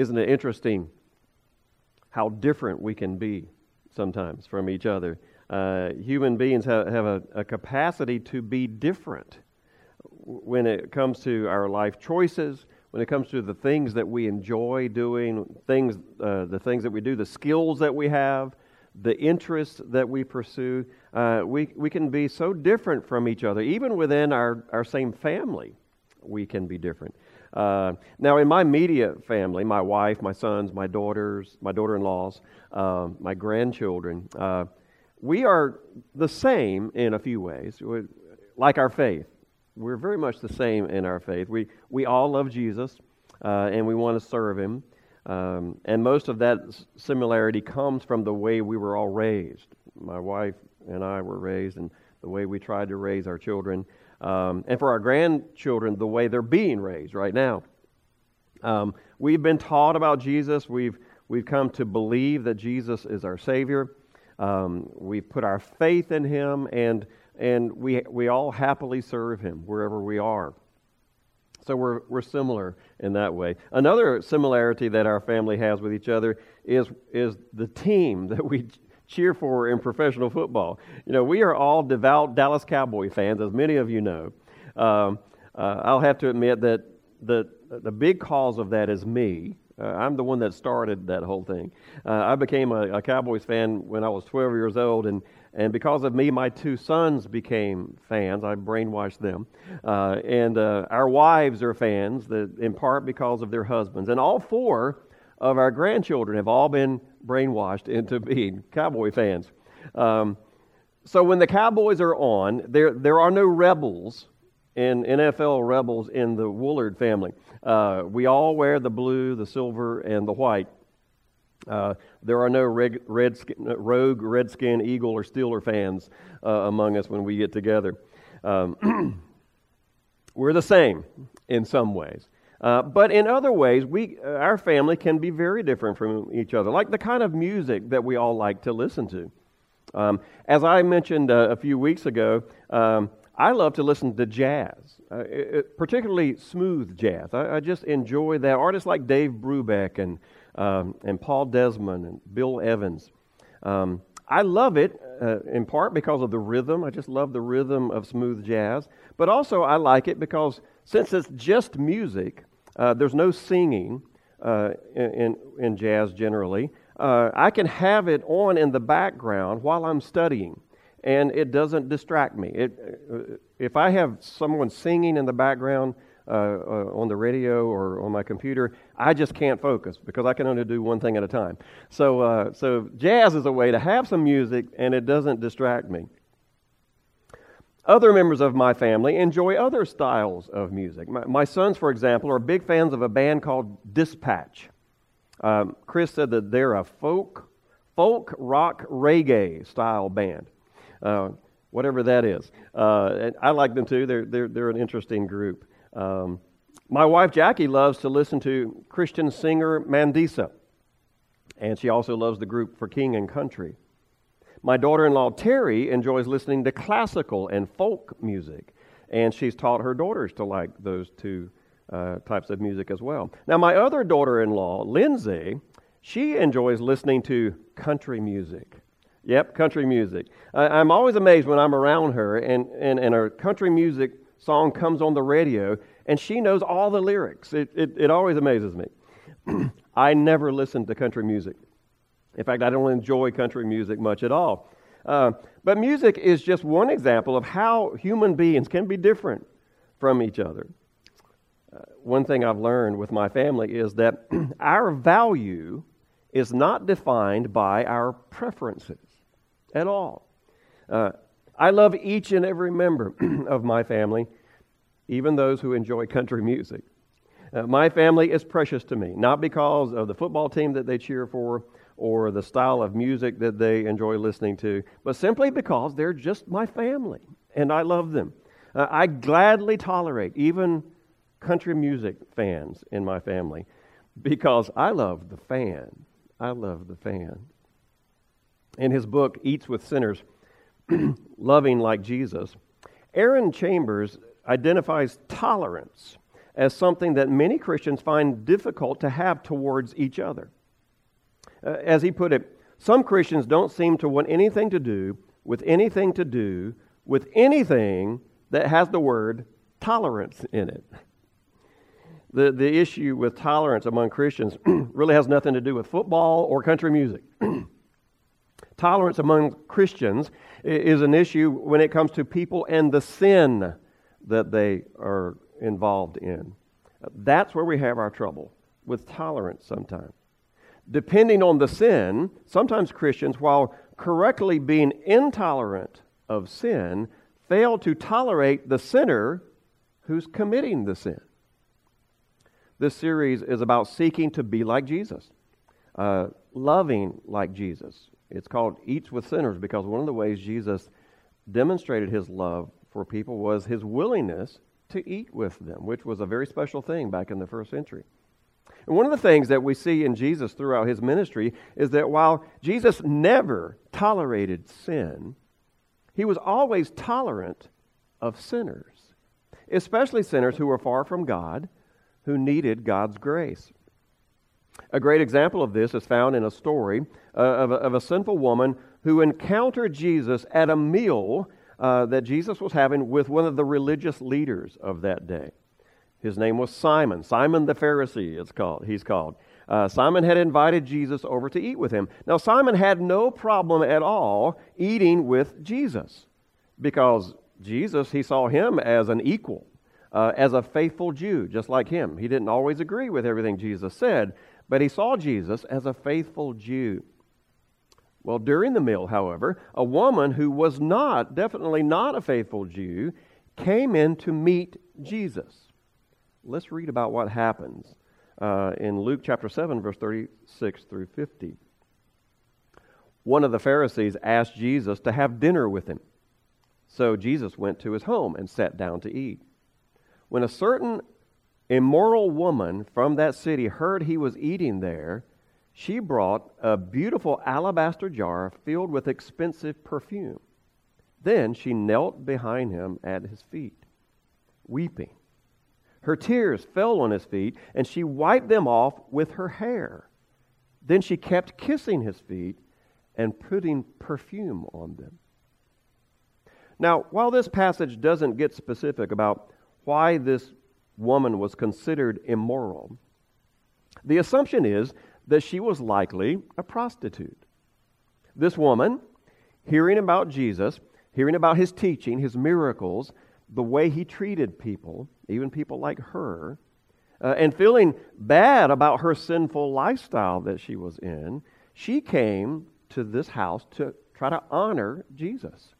Isn't it interesting how different we can be sometimes from each other? Human beings have a capacity to be different when it comes to our life choices, when it comes to the things that we enjoy doing, the things that we do, the skills that we have, the interests that we pursue. We can be so different from each other. Even within our same family, we can be different. Now, in my immediate family, my wife, my sons, my daughters, my daughter-in-laws, my grandchildren, we are the same in a few ways. Like our faith, we're very much the same in our faith. We all love Jesus, and we want to serve Him. And most of that similarity comes from the way we were all raised. My wife and I were raised, and the way we tried to raise our children. And for our grandchildren, the way they're being raised right now. We've been taught about Jesus. We've come to believe that Jesus is our Savior. We put our faith in Him, and we all happily serve Him wherever we are. So we're similar in that way. Another similarity that our family has with each other is the team that we cheer for in professional football. You know, we are all devout Dallas Cowboy fans, as many of you know. I'll have to admit that the big cause of that is me. I'm the one that started that whole thing. I became a Cowboys fan when I was 12 years old, and because of me, my two sons became fans. I brainwashed them. And our wives are fans, in part because of their husbands. And all four of our grandchildren have all been brainwashed into being Cowboy fans. So when the Cowboys are on, there are no rebels in NFL rebels in the Woolard family. We all wear the blue, the silver, and the white. There are no rogue Redskin, Eagle, or Steeler fans among us when we get together. We're the same in some ways. But in other ways, our family can be very different from each other, like the kind of music that we all like to listen to. As I mentioned a few weeks ago, I love to listen to jazz, particularly smooth jazz. I just enjoy that. Artists like Dave Brubeck and Paul Desmond and Bill Evans. I love it in part because of the rhythm. I just love the rhythm of smooth jazz. But also I like it because since it's just music, there's no singing in jazz generally. I can have it on in the background while I'm studying, and it doesn't distract me. If I have someone singing in the background on the radio or on my computer, I just can't focus because I can only do one thing at a time. So jazz is a way to have some music, and it doesn't distract me. Other members of my family enjoy other styles of music. My sons, for example, are big fans of a band called Dispatch. Chris said that they're a folk rock reggae style band, whatever that is. And I like them too. They're an interesting group. My wife Jackie loves to listen to Christian singer Mandisa, and she also loves the group For King and Country. My daughter-in-law Terry enjoys listening to classical and folk music, and she's taught her daughters to like those two types of music as well. Now, my other daughter-in-law, Lindsay, she enjoys listening to country music. Yep, country music. I'm always amazed when I'm around her and a country music song comes on the radio, and she knows all the lyrics. It always amazes me. I never listen to country music. In fact, I don't enjoy country music much at all. But music is just one example of how human beings can be different from each other. One thing I've learned with my family is that our value is not defined by our preferences at all. I love each and every member of my family, even those who enjoy country music. My family is precious to me, not because of the football team that they cheer for or the style of music that they enjoy listening to, but simply because they're just my family, and I love them. I gladly tolerate even country music fans in my family because I love the fan. I love the fan. In his book, Eats with Sinners, Loving Like Jesus, Aaron Chambers identifies tolerance as something that many Christians find difficult to have towards each other. As he put it, some Christians don't seem to want anything to do with anything that has the word tolerance in it. The issue with tolerance among Christians really has nothing to do with football or country music. Tolerance among Christians is an issue when it comes to people and the sin that they are involved in. That's where we have our trouble with tolerance sometimes. Depending on the sin, sometimes Christians, while correctly being intolerant of sin, fail to tolerate the sinner who's committing the sin. This series is about seeking to be like Jesus, loving like Jesus. It's called Eats with Sinners because one of the ways Jesus demonstrated his love for people was his willingness to eat with them, which was a very special thing back in the first century. And one of the things that we see in Jesus throughout his ministry is that while Jesus never tolerated sin, he was always tolerant of sinners, especially sinners who were far from God, who needed God's grace. A great example of this is found in a story of a sinful woman who encountered Jesus at a meal that Jesus was having with one of the religious leaders of that day. His name was Simon. Simon the Pharisee, he's called. Simon had invited Jesus over to eat with him. Now, Simon had no problem at all eating with Jesus because Jesus, he saw him as an equal, as a faithful Jew, just like him. He didn't always agree with everything Jesus said, but he saw Jesus as a faithful Jew. Well, during the meal, however, a woman who was definitely not a faithful Jew, came in to meet Jesus. Let's read about what happens in Luke chapter 7, verse 36 through 50. One of the Pharisees asked Jesus to have dinner with him. So Jesus went to his home and sat down to eat. When a certain immoral woman from that city heard he was eating there, she brought a beautiful alabaster jar filled with expensive perfume. Then she knelt behind him at his feet, weeping. Her tears fell on his feet, and she wiped them off with her hair. Then she kept kissing his feet and putting perfume on them. Now, while this passage doesn't get specific about why this woman was considered immoral, the assumption is that she was likely a prostitute. This woman, hearing about Jesus, hearing about his teaching, his miracles, the way he treated people, even people like her, and feeling bad about her sinful lifestyle that she was in, she came to this house to try to honor Jesus.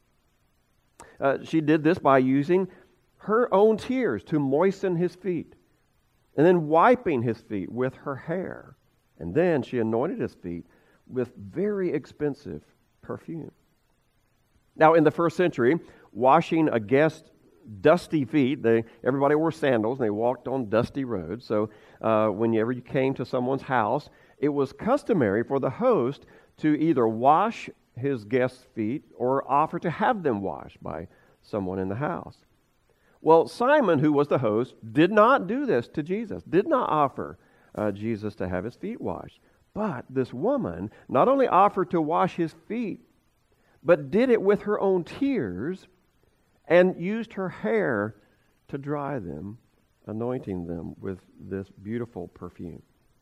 She did this by using her own tears to moisten his feet, and then wiping his feet with her hair. And then she anointed his feet with very expensive perfume. Now, in the first century, washing a guest's dusty feet, everybody wore sandals and they walked on dusty roads. So whenever you came to someone's house, it was customary for the host to either wash his guest's feet or offer to have them washed by someone in the house. Well, Simon, who was the host, did not do this to Jesus, did not offer Jesus to have his feet washed. But this woman not only offered to wash his feet, but did it with her own tears and used her hair to dry them, anointing them with this beautiful perfume.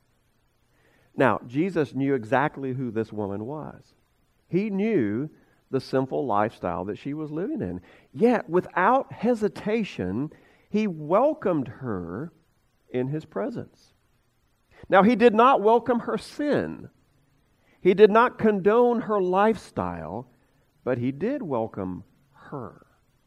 Now, Jesus knew exactly who this woman was. He knew the sinful lifestyle that she was living in. Yet, without hesitation, he welcomed her in his presence. Now, he did not welcome her sin. He did not condone her lifestyle, but he did welcome her.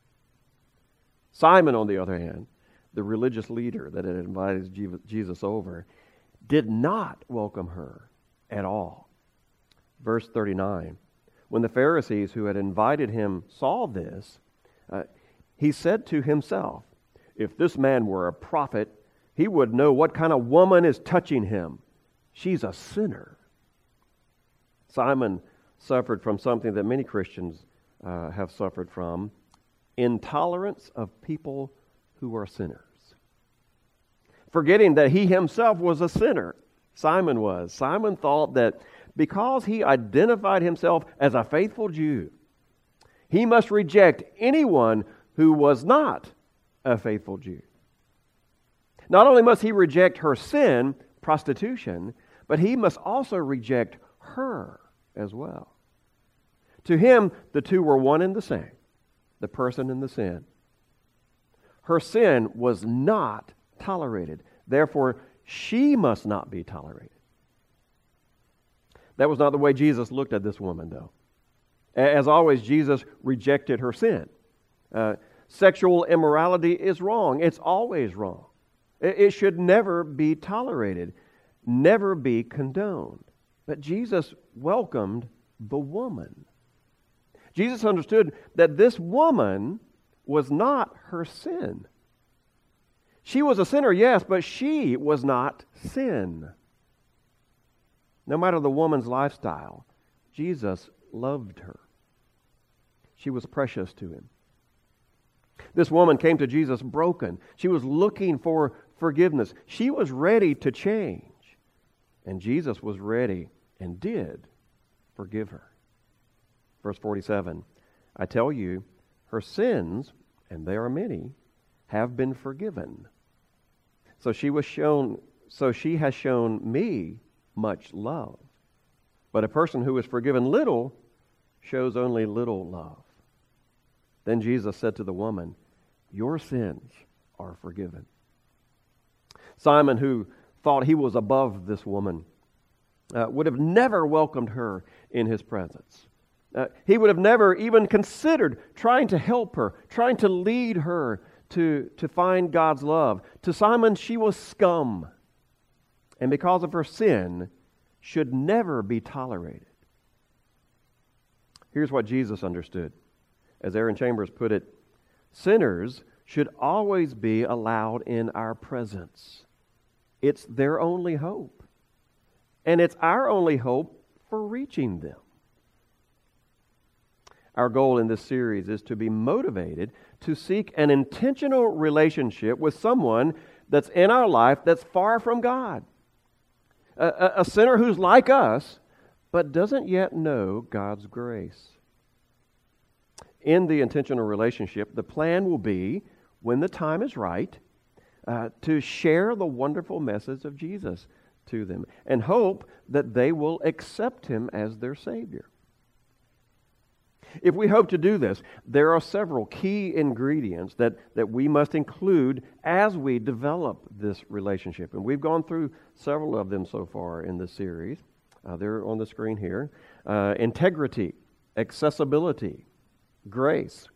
Simon, on the other hand, the religious leader that had invited Jesus over, did not welcome her at all. Verse 39, when the Pharisees who had invited him saw this, he said to himself, if this man were a prophet, he would know what kind of woman is touching him. She's a sinner. Simon suffered from something that many Christians have suffered from: intolerance of people who are sinners. forgetting that he himself was a sinner. Simon was. Simon thought that because he identified himself as a faithful Jew, he must reject anyone who was not a faithful Jew. Not only must he reject her sin, prostitution, but he must also reject her as well. To him, the two were one and the same, the person and the sin. Her sin was not tolerated. Therefore, she must not be tolerated. That was not the way Jesus looked at this woman, though. As always, Jesus rejected her sin. Sexual immorality is wrong. It's always wrong. It should never be tolerated, never be condoned. But Jesus welcomed the woman. Jesus understood that this woman was not her sin. She was a sinner, yes, but she was not sin. No matter the woman's lifestyle, Jesus loved her. She was precious to him. This woman came to Jesus broken. She was looking for forgiveness. She was ready to change. And Jesus was ready and did forgive her. Verse 47, I tell you, her sins, and they are many, have been forgiven. So she has shown me much love. But a person who is forgiven little shows only little love. Then Jesus said to the woman, your sins are forgiven. Simon, who thought he was above this woman, would have never welcomed her in his presence. He would have never even considered trying to help her, trying to lead her to find God's love. To Simon, she was scum, and because of her sin, should never be tolerated. Here's what Jesus understood. As Aaron Chambers put it, sinners should always be allowed in our presence. It's their only hope. And it's our only hope for reaching them. Our goal in this series is to be motivated to seek an intentional relationship with someone that's in our life that's far from God. A sinner who's like us, but doesn't yet know God's grace. In the intentional relationship, the plan will be, when the time is right, to share the wonderful message of Jesus to them and hope that they will accept Him as their Savior. If we hope to do this, there are several key ingredients that we must include as we develop this relationship. And we've gone through several of them so far in this series. They're on the screen here. Integrity, accessibility, grace.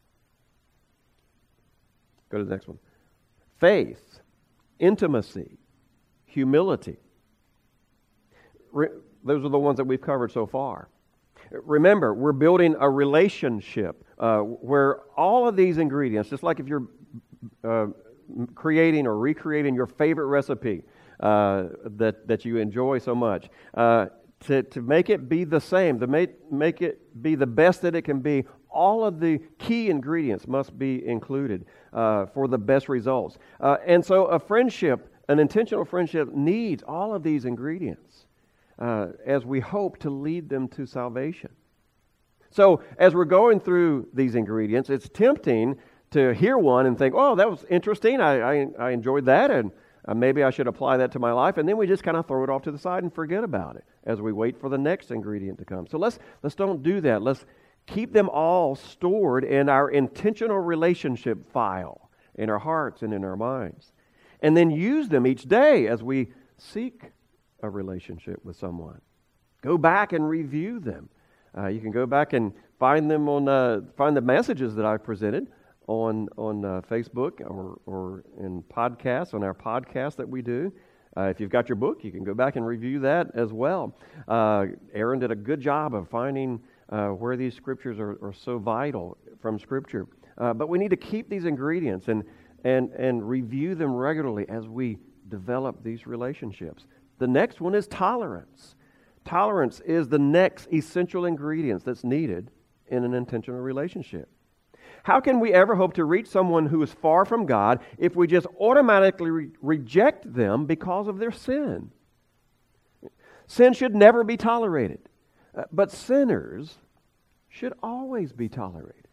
Go to the next one. Faith, intimacy, humility. Those are the ones that we've covered so far. Remember, we're building a relationship where all of these ingredients, just like if you're creating or recreating your favorite recipe that you enjoy so much, to make it be the same, to make it be the best that it can be, all of the key ingredients must be included for the best results. And so a friendship, an intentional friendship, needs all of these ingredients as we hope to lead them to salvation. So as we're going through these ingredients, it's tempting to hear one and think, oh, that was interesting, I enjoyed that, and maybe I should apply that to my life, and then we just kind of throw it off to the side and forget about it as we wait for the next ingredient to come. So let's don't do that. Let's keep them all stored in our intentional relationship file, in our hearts and in our minds, and then use them each day as we seek a relationship with someone. Go back and review them. You can go back and find them find the messages that I've presented on Facebook or in podcasts, on our podcast that we do. If you've got your book, you can go back and review that as well. Aaron did a good job of finding where these scriptures are so vital from Scripture. But we need to keep these ingredients and review them regularly as we develop these relationships. The next one is tolerance. Tolerance is the next essential ingredient that's needed in an intentional relationship. How can we ever hope to reach someone who is far from God if we just automatically reject them because of their sin? Sin should never be tolerated, but sinners should always be tolerated.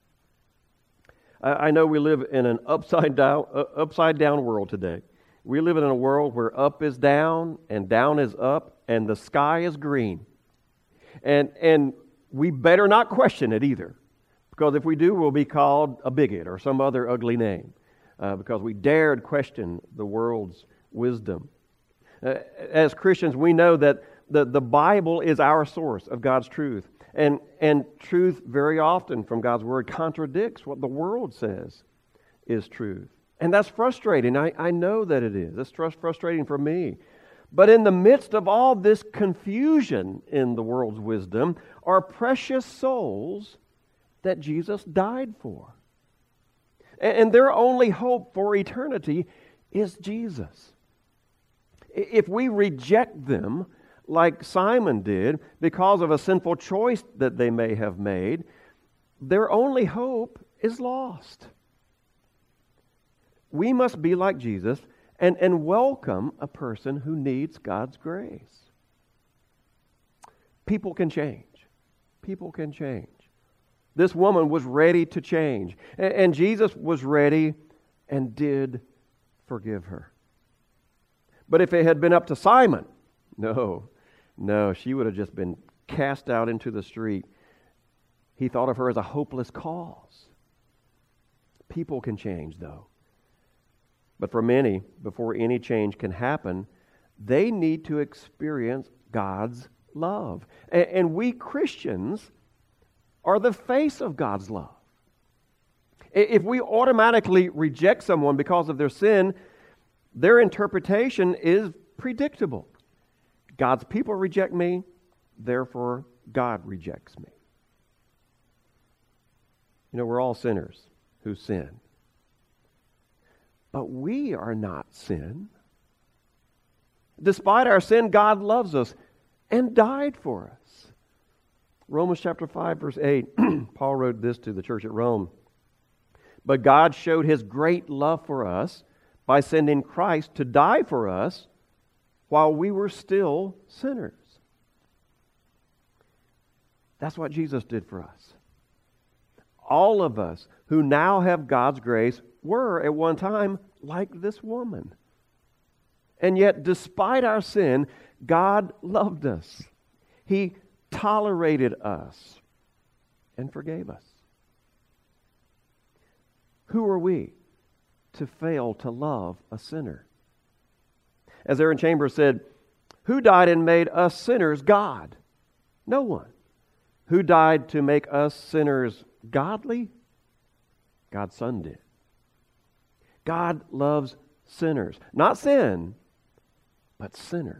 I know we live in an upside down world today. We live in a world where up is down and down is up and the sky is green. And we better not question it either, because if we do, we'll be called a bigot or some other ugly name, because we dared question the world's wisdom. As Christians, we know that the Bible is our source of God's truth. And truth very often from God's Word contradicts what the world says is truth. And that's frustrating. I know that it is. It's frustrating for me. But in the midst of all this confusion in the world's wisdom are precious souls that Jesus died for. And their only hope for eternity is Jesus. If we reject them, like Simon did, because of a sinful choice that they may have made, their only hope is lost. We must be like Jesus and welcome a person who needs God's grace. People can change. People can change. This woman was ready to change, and Jesus was ready and did forgive her. But if it had been up to Simon, no, she would have just been cast out into the street. He thought of her as a hopeless cause. People can change, though. But for many, before any change can happen, they need to experience God's love. And we Christians are the face of God's love. If we automatically reject someone because of their sin, their interpretation is predictable. God's people reject me, therefore God rejects me. You know, we're all sinners who sin. But we are not sin. Despite our sin, God loves us and died for us. Romans chapter 5, verse 8, Paul wrote this to the church at Rome. But God showed His great love for us by sending Christ to die for us while we were still sinners. That's what Jesus did for us. All of us who now have God's grace were at one time like this woman. And yet, despite our sin, God loved us. He tolerated us and forgave us. Who are we to fail to love a sinner? As Aaron Chambers said, who died and made us sinners God? No one. Who died to make us sinners godly? God's Son did. God loves sinners. Not sin, but sinners.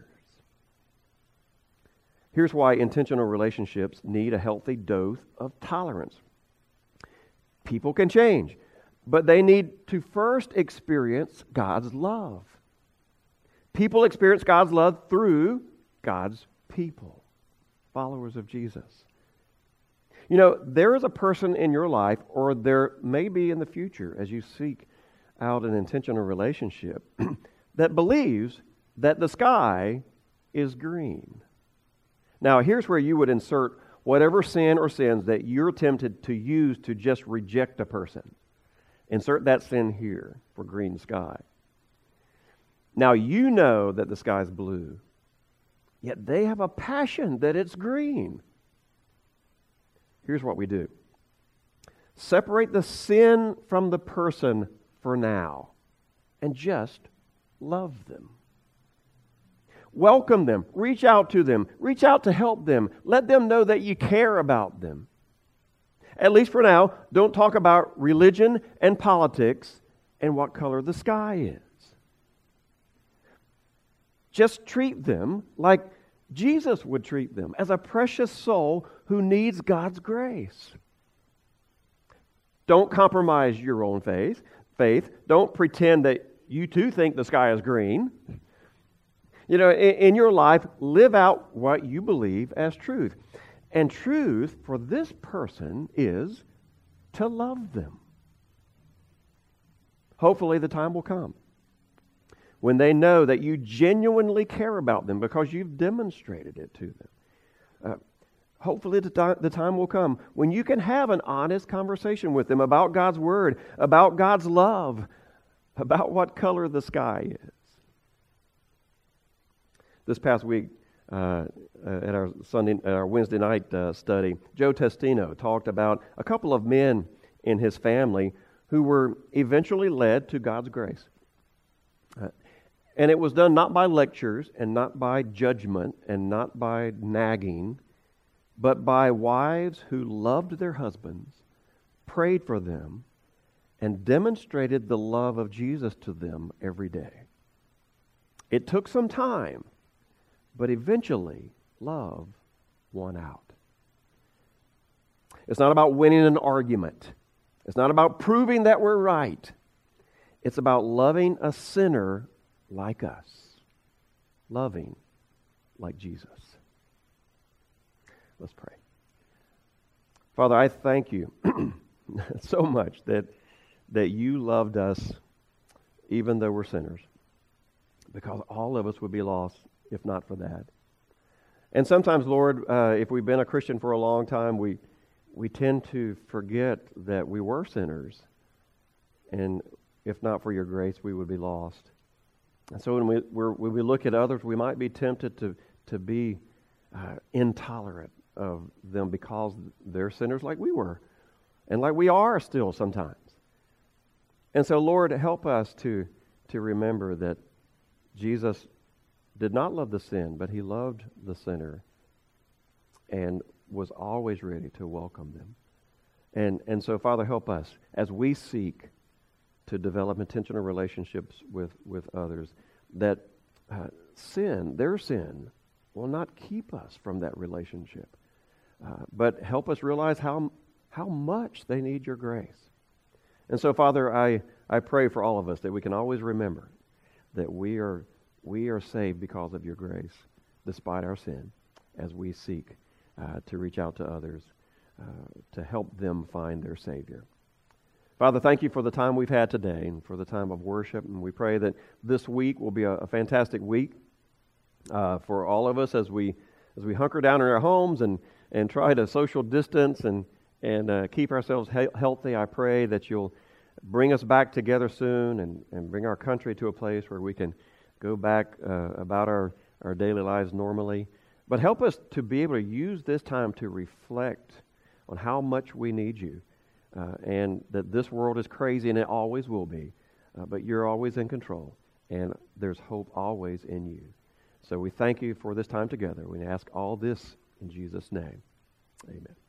Here's why intentional relationships need a healthy dose of tolerance. People can change, but they need to first experience God's love. People experience God's love through God's people, followers of Jesus. You know, there is a person in your life, or there may be in the future as you seek out an intentional relationship, that believes that the sky is green. Now, here's where you would insert whatever sin or sins that you're tempted to use to just reject a person. Insert that sin here for green sky. Now, you know that the sky is blue, yet they have a passion that it's green. Here's what we do. Separate the sin from the person for now and just love them. Welcome them. Reach out to them. Reach out to help them. Let them know that you care about them. At least for now, don't talk about religion and politics and what color the sky is. Just treat them like Jesus would treat them, as a precious soul who needs God's grace. Don't compromise your own faith. Don't pretend that you too think the sky is green. You know, in your life, live out what you believe as truth. And truth for this person is to love them. Hopefully the time will come when they know that you genuinely care about them because you've demonstrated it to them. Hopefully the time will come when you can have an honest conversation with them about God's Word, about God's love, about what color the sky is. This past week, at our Wednesday night study, Joe Testino talked about a couple of men in his family who were eventually led to God's grace. And it was done not by lectures and not by judgment and not by nagging, but by wives who loved their husbands, prayed for them, and demonstrated the love of Jesus to them every day. It took some time, but eventually love won out. It's not about winning an argument. It's not about proving that we're right. It's about loving a sinner like us. Loving like Jesus. Let's pray. Father, I thank you so much that you loved us even though we're sinners, because all of us would be lost if not for that. And sometimes, Lord, if we've been a Christian for a long time, we tend to forget that we were sinners, and if not for your grace, we would be lost. And so when we look at others, we might be tempted to be intolerant of them because they're sinners like we were, and like we are still sometimes. And so, Lord, help us to remember that Jesus did not love the sin, but he loved the sinner and was always ready to welcome them. And so, Father, help us as we seek to develop intentional relationships with others, that their sin, will not keep us from that relationship, but help us realize how much they need your grace. And so, Father, I pray for all of us that we can always remember that we are saved because of your grace, despite our sin, as we seek to reach out to others, to help them find their Savior. Father, thank you for the time we've had today and for the time of worship. And we pray that this week will be a fantastic week for all of us as we hunker down in our homes and try to social distance and keep ourselves healthy. I pray that you'll bring us back together soon and bring our country to a place where we can go back about our daily lives normally. But help us to be able to use this time to reflect on how much we need you. And that this world is crazy, and it always will be. But you're always in control, and there's hope always in you. So we thank you for this time together. We ask all this in Jesus' name. Amen.